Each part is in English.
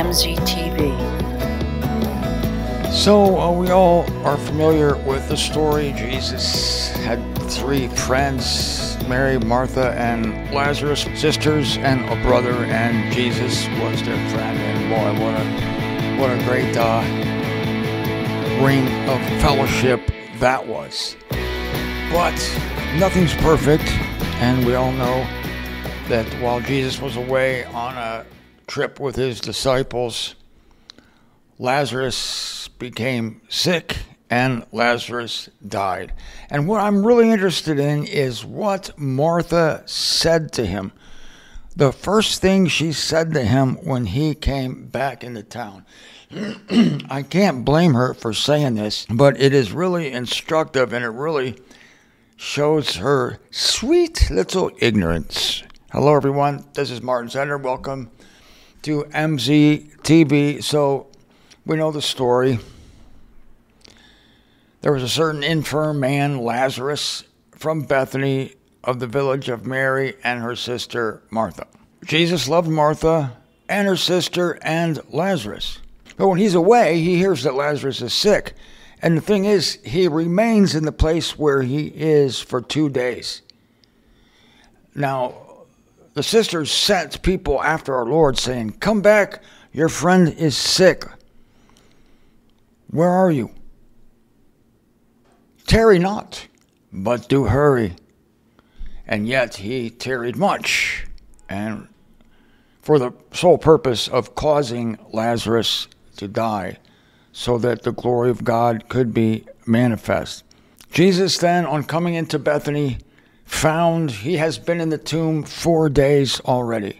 MZTV. So we all are familiar with the story. Jesus had three friends, Mary, Martha, and Lazarus, sisters, and a brother, and Jesus was their friend. And boy, what a great ring of fellowship that was. But nothing's perfect, and we all know that while Jesus was away on a trip with his disciples, Lazarus became sick and Lazarus died. And what I'm really interested in is what Martha said to him. The first thing she said to him when he came back into town. I can't blame her for saying this, but it is really instructive and it really shows her sweet little ignorance. Hello, everyone. This is Martin Zender. Welcome to MZTV. So we know the story. There was a certain infirm man, Lazarus, from Bethany of the village of Mary and her sister Martha. Jesus loved Martha and her sister and Lazarus. But when he's away, he hears that Lazarus is sick. And the thing is, he remains in the place where he is for 2 days. Now, the sisters sent people after our Lord saying, "Come back, your friend is sick. Where are you? Tarry not, but do hurry." And yet he tarried much, and for the sole purpose of causing Lazarus to die, so that the glory of God could be manifest. Jesus then, on coming into Bethany, found he has been in the tomb 4 days already.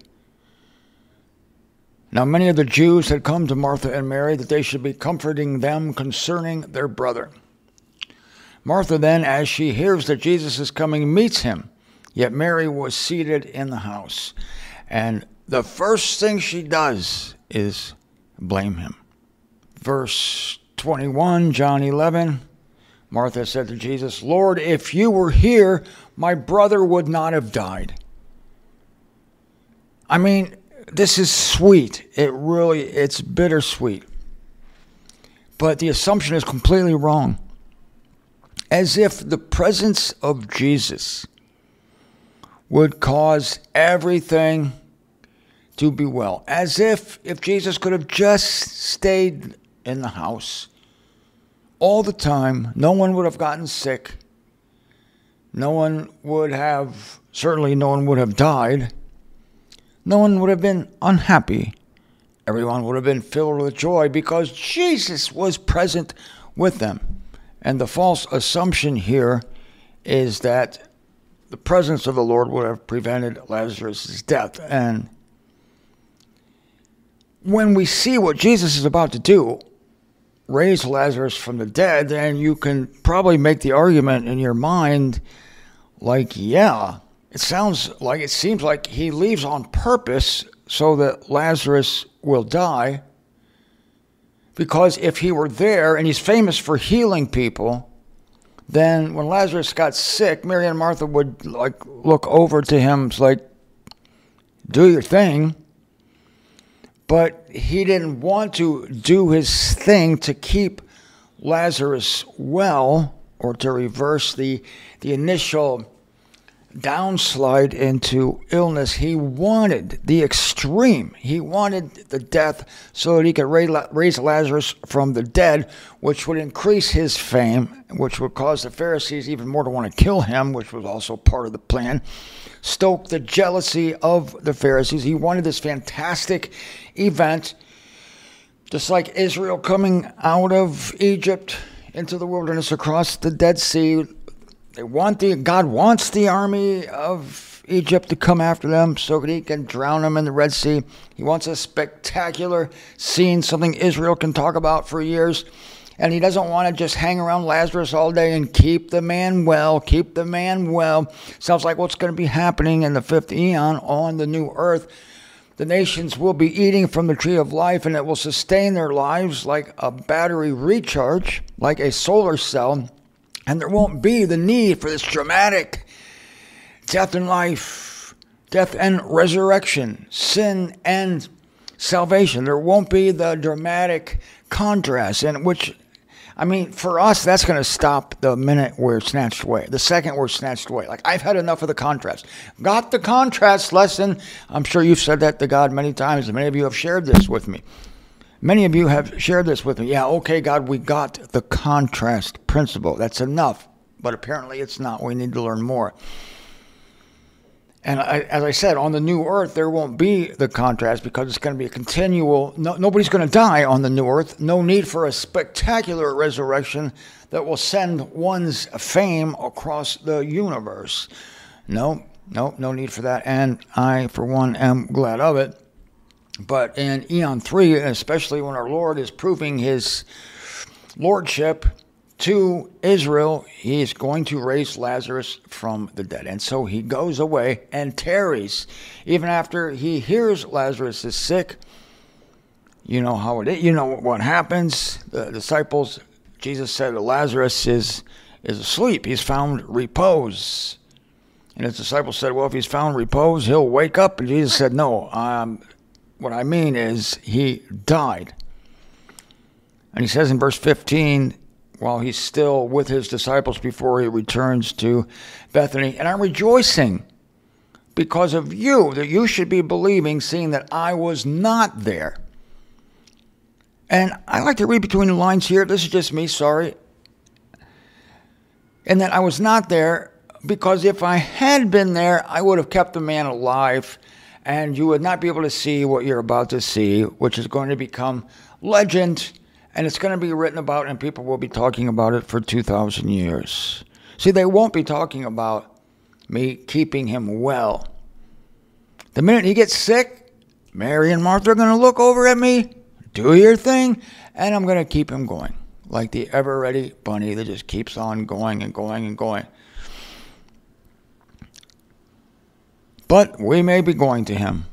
Now many of the Jews had come to Martha and Mary that they should be comforting them concerning their brother. Martha then, as she hears that Jesus is coming, meets him. Yet Mary was seated in the house. And the first thing she does is blame him. Verse 21, John 11, Martha said to Jesus, "Lord, if you were here, my brother would not have died." I mean, this is sweet. It's bittersweet. But the assumption is completely wrong. As if the presence of Jesus would cause everything to be well. As if Jesus could have just stayed in the house all the time, no one would have gotten sick. No one would have died. No one would have been unhappy. Everyone would have been filled with joy because Jesus was present with them. And the false assumption here is that the presence of the Lord would have prevented Lazarus' death. And when we see what Jesus is about to do, raise Lazarus from the dead, then you can probably make the argument in your mind like, yeah, it seems like he leaves on purpose so that Lazarus will die. Because if he were there, and he's famous for healing people, then when Lazarus got sick, Mary and Martha would look over to him, do your thing. But he didn't want to do his thing to keep Lazarus well, or to reverse the initial downslide into illness. He wanted the extreme. He wanted the death so that he could raise Lazarus from the dead, which would increase his fame, which would cause the Pharisees even more to want to kill him, which was also part of the plan. Stoke the jealousy of the Pharisees. He wanted this fantastic event, just like Israel coming out of Egypt into the wilderness across the Dead Sea. God wants the army of Egypt to come after them so that he can drown them in the Red Sea. He wants a spectacular scene, something Israel can talk about for years. And he doesn't want to just hang around Lazarus all day and keep the man well, keep the man well. Sounds like what's going to be happening in the fifth eon on the new earth. The nations will be eating from the tree of life, and it will sustain their lives like a battery recharge, like a solar cell. And there won't be the need for this dramatic death and life, death and resurrection, sin and salvation. There won't be the dramatic contrast, in which, I mean, for us, that's going to stop the minute we're snatched away, the second we're snatched away. Like, I've had enough of the contrast. Got the contrast lesson. I'm sure you've said that to God many times, and many of you have shared this with me. Many of you have shared this with me. Yeah, okay, God, we got the contrast principle. That's enough. But apparently it's not. We need to learn more. And as I said, on the new earth, there won't be the contrast because it's going to be a continual, nobody's going to die on the new earth. No need for a spectacular resurrection that will send one's fame across the universe. No need for that. And I, for one, am glad of it. But in Eon 3, especially when our Lord is proving his lordship to Israel, he is going to raise Lazarus from the dead. And so he goes away and tarries. Even after he hears Lazarus is sick, you know how it is. You know what happens. The disciples, Jesus said, Lazarus is asleep. He's found repose. And his disciples said, well, if he's found repose, he'll wake up. And Jesus said, no, what I mean is he died. And he says in verse 15, while he's still with his disciples before he returns to Bethany, and I'm rejoicing because of you, that you should be believing, seeing that I was not there. And I like to read between the lines here. This is just me, sorry. And that I was not there because if I had been there, I would have kept the man alive, and you would not be able to see what you're about to see, which is going to become legend. And it's going to be written about, and people will be talking about it for 2,000 years. See, they won't be talking about me keeping him well. The minute he gets sick, Mary and Martha are going to look over at me, do your thing, and I'm going to keep him going. Like the ever-ready bunny that just keeps on going and going and going. But we may be going to him.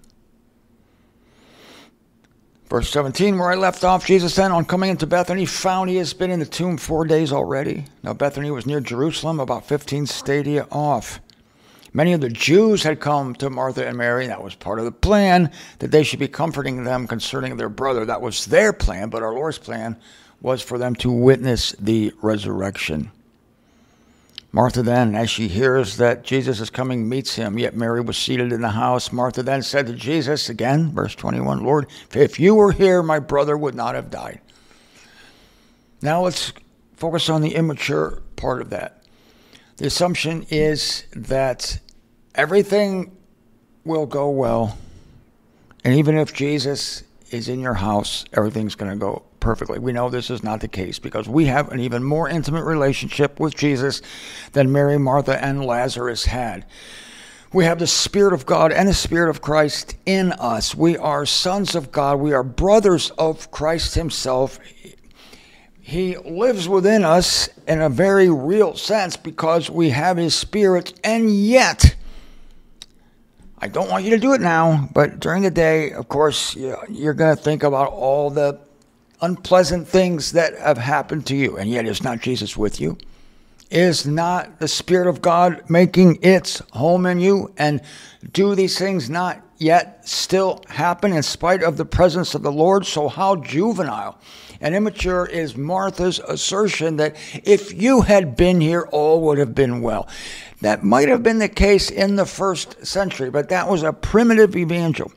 Verse 17, where I left off, Jesus then, on coming into Bethany, found he has been in the tomb 4 days already. Now Bethany was near Jerusalem, about 15 stadia off. Many of the Jews had come to Martha and Mary. That was part of the plan, that they should be comforting them concerning their brother. That was their plan, but our Lord's plan was for them to witness the resurrection. Martha then, as she hears that Jesus is coming, meets him, yet Mary was seated in the house. Martha then said to Jesus, again, verse 21, Lord, if you were here, my brother would not have died. Now let's focus on the immature part of that. The assumption is that everything will go well, and even if Jesus is in your house, everything's going to go perfectly. We know this is not the case because we have an even more intimate relationship with Jesus than Mary, Martha, and Lazarus had. We have the Spirit of God and the Spirit of Christ in us. We are sons of God. We are brothers of Christ himself. He lives within us in a very real sense because we have his Spirit, and yet, I don't want you to do it now, but during the day, of course, you're going to think about all the unpleasant things that have happened to you, and yet is not Jesus with you? Is not the Spirit of God making its home in you? And do these things not yet still happen in spite of the presence of the Lord? So how juvenile and immature is Martha's assertion that if you had been here, all would have been well. That might have been the case in the first century, but that was a primitive evangel.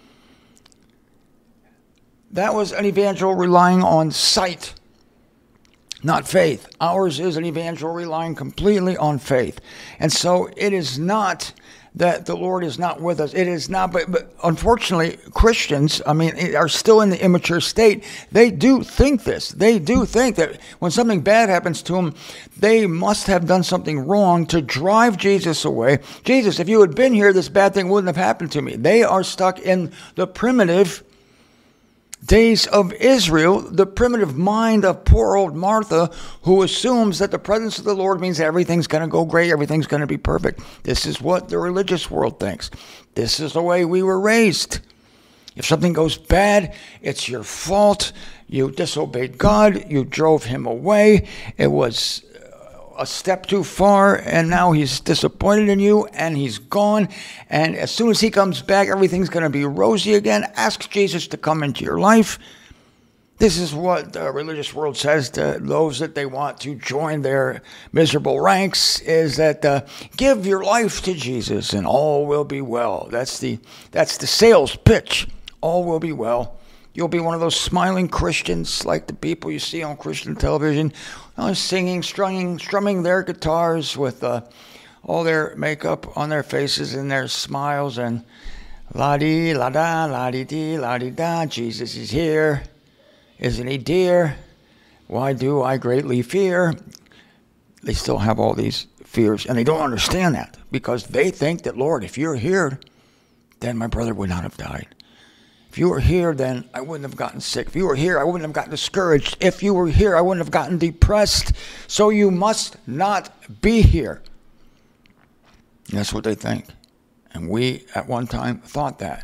That was an evangel relying on sight, not faith. Ours is an evangel relying completely on faith. And so it is not that the Lord is not with us. It is not, but unfortunately, Christians, are still in the immature state. They do think this. They do think that when something bad happens to them, they must have done something wrong to drive Jesus away. Jesus, if you had been here, this bad thing wouldn't have happened to me. They are stuck in the primitive days of Israel, the primitive mind of poor old Martha, who assumes that the presence of the Lord means everything's going to go great, everything's going to be perfect. This is what the religious world thinks. This is the way we were raised. If something goes bad, it's your fault. You disobeyed God. You drove him away. It was a step too far, and now he's disappointed in you, and he's gone. And as soon as he comes back, everything's going to be rosy again. Ask Jesus to come into your life. This is what the religious world says to those that they want to join their miserable ranks, is that give your life to Jesus and all will be well. That's the sales pitch. All will be well. You'll be one of those smiling Christians like the people you see on Christian television, singing, strumming their guitars with all their makeup on their faces and their smiles, and la-dee, la-da, la-dee-dee, la-dee-da, Jesus is here. Isn't he dear? Why do I greatly fear? They still have all these fears, and they don't understand that because they think that, Lord, if you're here, then my brother would not have died. If you were here, then I wouldn't have gotten sick. If you were here, I wouldn't have gotten discouraged. If you were here, I wouldn't have gotten depressed. So you must not be here. And that's what they think. And we, at one time, thought that.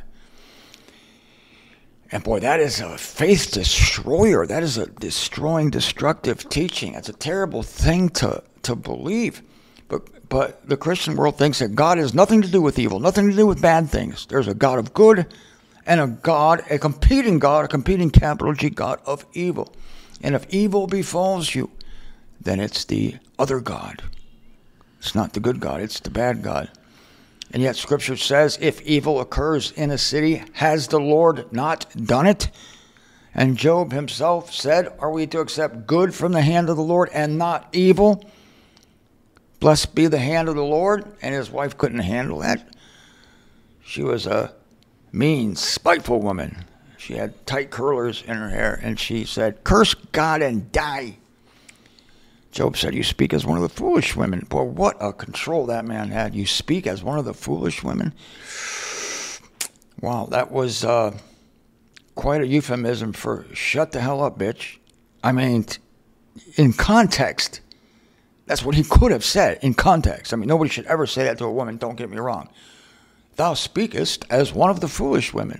And boy, that is a faith destroyer. That is a destroying, destructive teaching. It's a terrible thing to believe. But the Christian world thinks that God has nothing to do with evil, nothing to do with bad things. There's a God of good and a competing capital G God of evil. And if evil befalls you, then it's the other God. It's not the good God, it's the bad God. And yet Scripture says, if evil occurs in a city, has the Lord not done it? And Job himself said, are we to accept good from the hand of the Lord and not evil? Blessed be the hand of the Lord. And his wife couldn't handle that. She was a mean, spiteful woman. She had tight curlers in her hair, and she said, curse God and die. Job said, you speak as one of the foolish women. Boy, what a control that man had. You speak as one of the foolish women. Wow, that was quite a euphemism for shut the hell up, bitch. I mean, in context, that's what he could have said in context. I mean, nobody should ever say that to a woman, don't get me wrong. Thou speakest as one of the foolish women.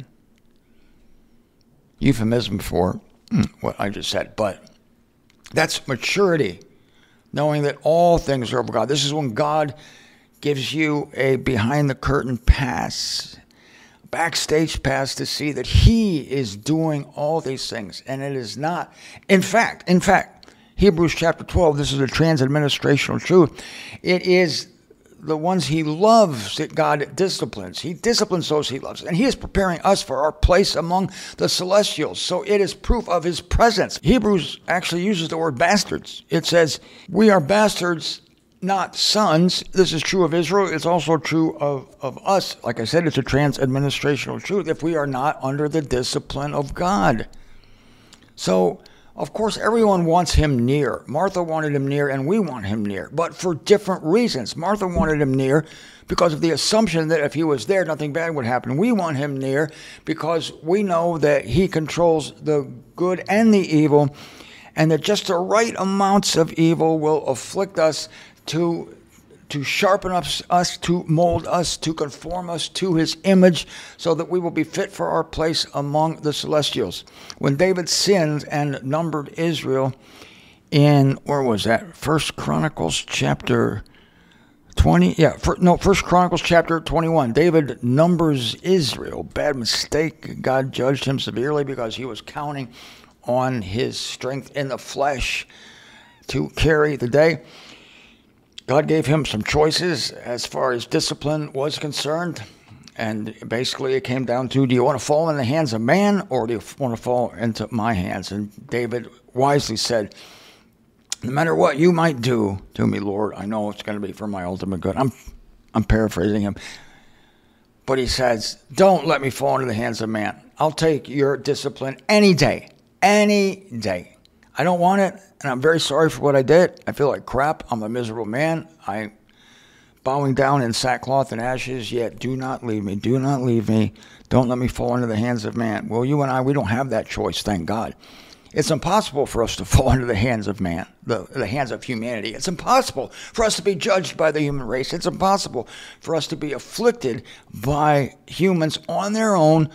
Euphemism for what I just said, but that's maturity. Knowing that all things are of God. This is when God gives you a behind-the-curtain pass, backstage pass to see that he is doing all these things. And it is not, in fact, Hebrews chapter 12, this is a trans-administrational truth. It is the ones he loves that God disciplines. He disciplines those he loves. And he is preparing us for our place among the celestials. So it is proof of his presence. Hebrews actually uses the word bastards. It says, we are bastards, not sons. This is true of Israel. It's also true of us. Like I said, it's a trans-administrational truth if we are not under the discipline of God. So, of course, everyone wants him near. Martha wanted him near, and we want him near, but for different reasons. Martha wanted him near because of the assumption that if he was there, nothing bad would happen. We want him near because we know that he controls the good and the evil, and that just the right amounts of evil will afflict us to sharpen us, to mold us, to conform us to his image so that we will be fit for our place among the celestials. When David sinned and numbered Israel in, where was that? 1 Chronicles chapter 20? Yeah, 1 Chronicles chapter 21. David numbers Israel. Bad mistake. God judged him severely because he was counting on his strength in the flesh to carry the day. God gave him some choices as far as discipline was concerned. And basically it came down to, do you want to fall in the hands of man or do you want to fall into my hands? And David wisely said, no matter what you might do to me, Lord, I know it's going to be for my ultimate good. I'm paraphrasing him. But he says, don't let me fall into the hands of man. I'll take your discipline any day. Any day. I don't want it, and I'm very sorry for what I did. I feel like crap. I'm a miserable man. I'm bowing down in sackcloth and ashes, yet do not leave me. Do not leave me. Don't let me fall into the hands of man. Well, you and I, we don't have that choice, thank God. It's impossible for us to fall into the hands of man, the hands of humanity. It's impossible for us to be judged by the human race. It's impossible for us to be afflicted by humans on their own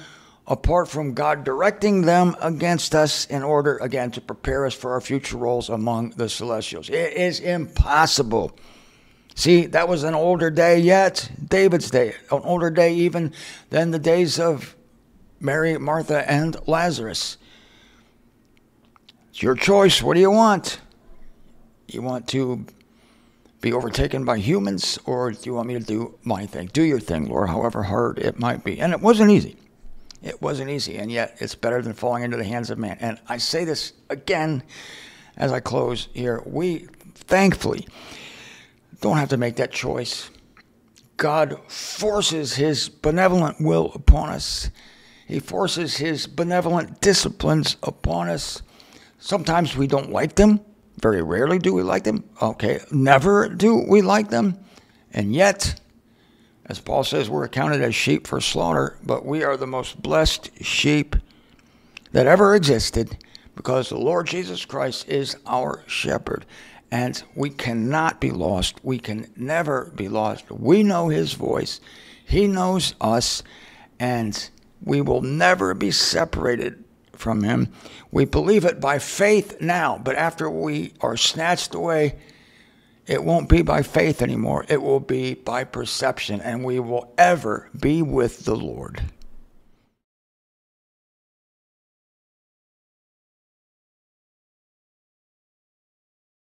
apart from God directing them against us in order, again, to prepare us for our future roles among the celestials. It is impossible. See, that was an older day yet, David's day, an older day even than the days of Mary, Martha, and Lazarus. It's your choice. What do you want? You want to be overtaken by humans, or do you want me to do my thing? Do your thing, Lord, however hard it might be. And it wasn't easy. It wasn't easy, and yet it's better than falling into the hands of man. And I say this again as I close here. We, thankfully, don't have to make that choice. God forces his benevolent will upon us. He forces his benevolent disciplines upon us. Sometimes we don't like them. Very rarely do we like them. Okay, never do we like them. And yet, as Paul says, we're accounted as sheep for slaughter, but we are the most blessed sheep that ever existed because the Lord Jesus Christ is our shepherd. And we cannot be lost. We can never be lost. We know his voice. He knows us. And we will never be separated from him. We believe it by faith now, but after we are snatched away, it won't be by faith anymore. It will be by perception, and we will ever be with the Lord.